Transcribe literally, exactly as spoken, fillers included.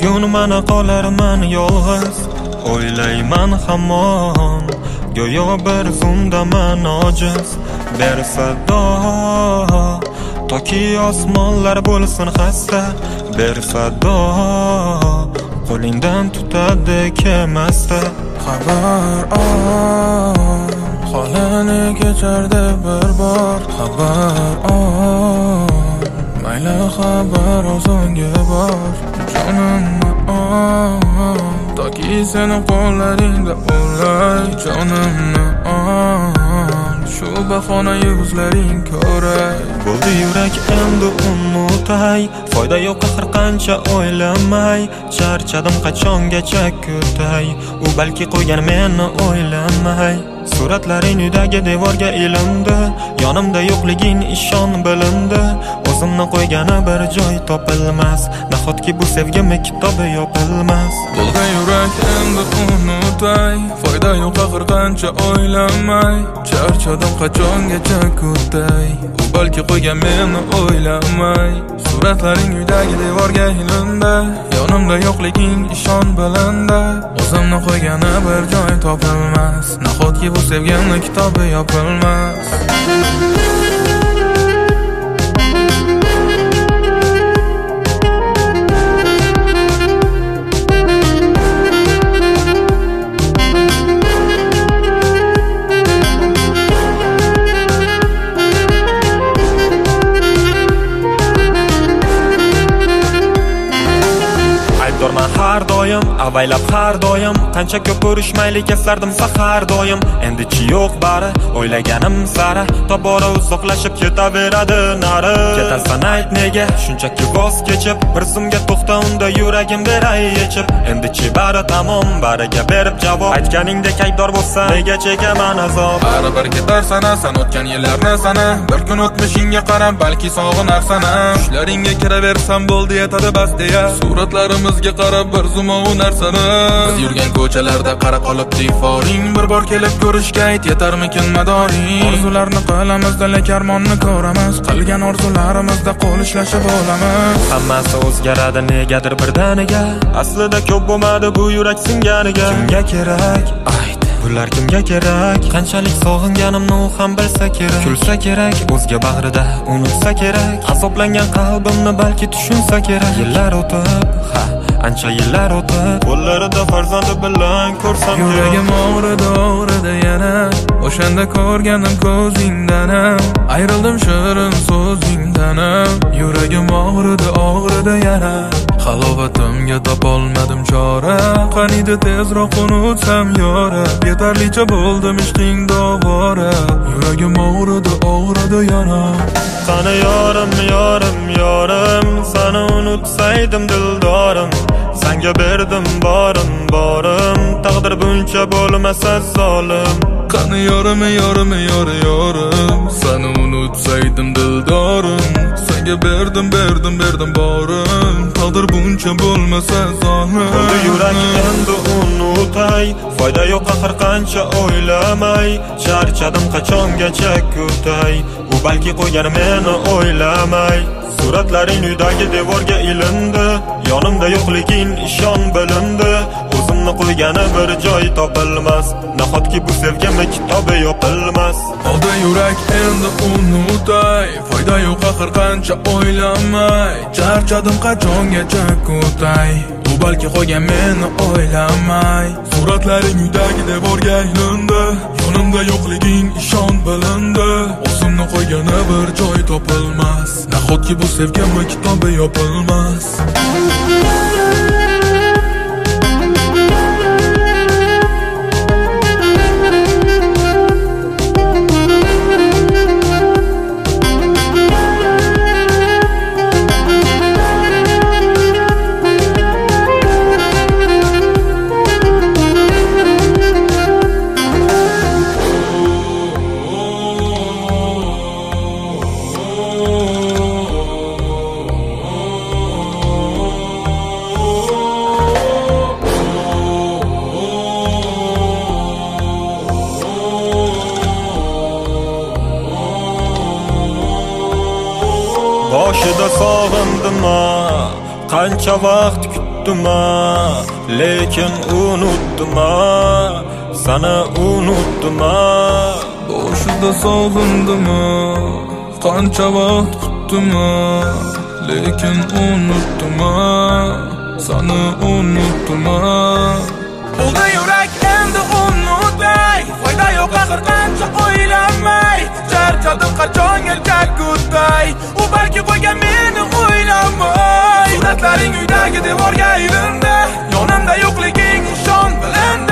bugun mana qolarman yolg'iz. O'ylayman hamon go'yo bir zumdaman ojiz. Bersado toki osmonlar bo'lsin xasta. Bersado qo'lingdan tutadi kemasta. Xabar ol, holini kechardi bir bor. Xabar ol, mayli xabar o'zingga bor. Jonimni ol, toki seni qo'llaringda o'lay. Jonimni ol, shu bahona yuzlaring ko'ray. Bo'ldi yurak endi unutay, foyda yo'q har qancha o'ylamay. Charchadim qachongacha kutay, u balki qo'ygan meni o'ylamay. Suratlaring uydagi devorga ilindi, yonimda yo'qliging ishon bilindi. O'zimni qo'ygani bir joy topilmas, nahotki bu sevgimi kitobi yopilmas. Bo'ldi yurak endi unutay, foyda yo'q har qancha o'ylamay. Charchadim qachongacha kutay, u balki qo'ygan meni o'ylamay. Suratlaring uydagi devorga ilindi, yonimda yo'qliging ishon bilindi. O'zimni qo'ygani bir joy topilmas, nahotki bu sevgimni kitobi yopilmas. Dorman har doim, avaylab har doim. Qancha ko'p urushmaylik eslardim sahar doim. Endi-chi yo'q bari, o'ylaganim sari. Tobora uzoqlashib ketaveradi nari. Ketasan ayt nega, shunchaki voz kechib. Bir zumga to'xta unda yuragim beray yechib. Endi-chi bari tamom, bariga berib javob. Aytganingdek aybdor bo'lsam, nega chekaman azob? Baribir ketarsan, san o'tgan yillarni sana. Bir kun o'tmishingga qarab, balki sog'inarsan. Tushlaringga kiraversam bo'ldi yetadi bas deya. Suratlarimizga qarab bir zumov narsani. Biz yurgan ko'chalarda qara qolib diforing. Bir bor kelib ko'rishga ayt, yetarmikin madoring. Orzularni qilamiz-da, lek armonni ko'ramiz. Qilgan orzularimizda qo'l ishlashib olamiz. Hammasi o'zgaradi negadir birdaniga. Aslida ko'p bo'lmadi bu yurak singaniga. Kimga kerak? Ayt. Bular kimga kerak? Qanchalik sog'inganimni u ham bilsa kerak. Kulsa kerak, o'zga bag'rida unutsa kerak. Azoblangan qalbimni balki tushunsa kerak. Yillar o'tib, ha, ancha yillar o'tib, qo'llarida farzandi bilan ko'rsam kerak. Yuragim og'ridi, og'ridi yana. O'shanda ko'rganim ko'zingdan. Ayrildim shirin so'zingdan. Yuragim og'ridi, og'ridi yana. Halovatimga topolmadim chora. Qaniydi tezroq unutsam yora. Yetarlicha bo'ldim ishqingda ovora. Yuragim og'ridi, og'ridi yana. Qani yorim, yorim, yorim, seni unutsaydim dildorim. Senga berdim borim, borim, taqdir buncha bo'lmasa zolim. Qani yorim, yorim, yorim, yorim, seni unutsaydim dildorim. Senga berdim, berdim, berdim borim, taqdir buncha bo'lmasa zolim. Bo'ldi yurak endi unutay, foyda yo'q har qancha o'ylamay. Charchadim qachongacha kutay, u balki qo'ygan meni o'ylamay. Suratlaring uydagi devorga ilindi, yonimda yo'qliging ishon bilindi. O'zimni qo'ygani bir joy topilmas, nahotki bu sevgimi kitobi yopilmas. Bo'ldi yurak endi unutay, foyda yo'q har qancha o'ylamay. Charchadim qachongacha kutay, u balki qo'ygan meni o'ylamay. Suratlaring uydagi devorga ilindi, yonimda yo'qliging ishon bilindi. O'zimni qo'ygani bir joy topilmas, nahotki bu sevgimni kitobi yopilmas. Boshida sog'indim, qancha vaqt kutdim. unutdim, lekin unutdim, sana unutdim. Boshida sog'indim, qancha vaqt kutdim, lekin unutdim, sana unutdim. Bo'ldi yurak endi unutmay, foyda yo'q axir qancha o'ylamay. Charchadim qachonga jakutay, u balki qo'ygan meni o'ylamay. Suratlaring uydagi devorga ilindi, yonimda yo'qliging ishon bilindi.